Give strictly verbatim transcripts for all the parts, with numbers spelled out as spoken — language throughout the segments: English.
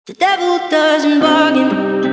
The devil doesn't bargain.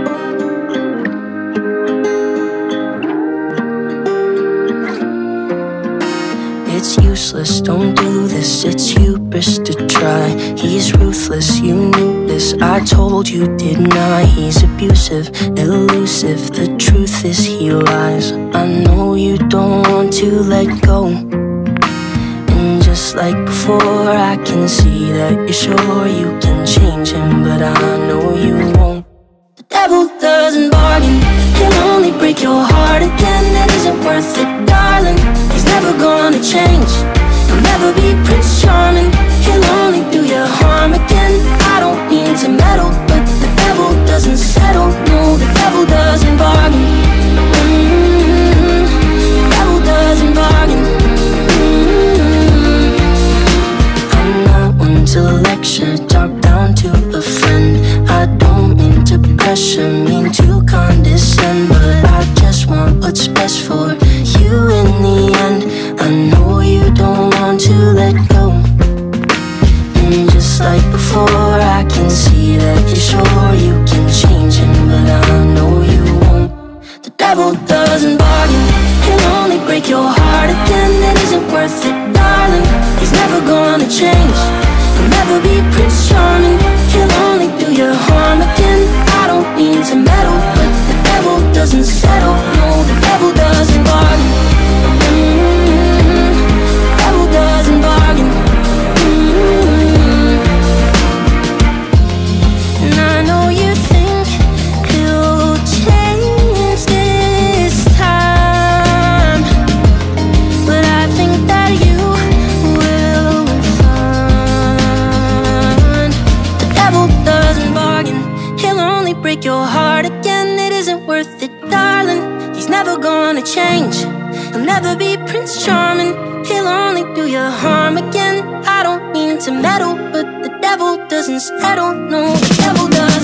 It's useless, don't do this, it's hubris to try. He's ruthless, you knew this, I told you, didn't I? He's abusive, elusive, the truth is he lies. I know you don't want to let go, and just like before I can see that you're sure you can change him, but I know you won't. The devil doesn't bargain, he'll only break your heart again. It isn't worth it, darling, he's never gonna change. He'll never be Prince Charming, he'll only do you harm again. I don't mean to meddle, but the devil doesn't settle. No, the devil doesn't bargain. mm-hmm. The devil doesn't bargain. mm-hmm. I'm not one to lecture, talk down to a friend. I don't mean to pressure, mean to condescend, but I just want what's best for you in the end. I know you don't want to let go, and just like before I can see that you're sure you can change him, but I know you won't. The devil doesn't bargain, he'll only break your heart again. It isn't worth it, darling, he's never gonna change. He'll never be Prince Charming, he'll only do you harm again. I don't mean to meddle, but the devil doesn't settle. No, the devil doesn't bargain. mm-hmm. The devil doesn't bargain. mm-hmm. And I know you think he'll change this time, but I think that you will find the devil doesn't bargain, he'll only break your heart again. It isn't worth it, darling, he's never gonna change. He'll never be Prince Charming, he'll only do you harm again. I don't mean to meddle, but the devil doesn't settle. No, the devil does.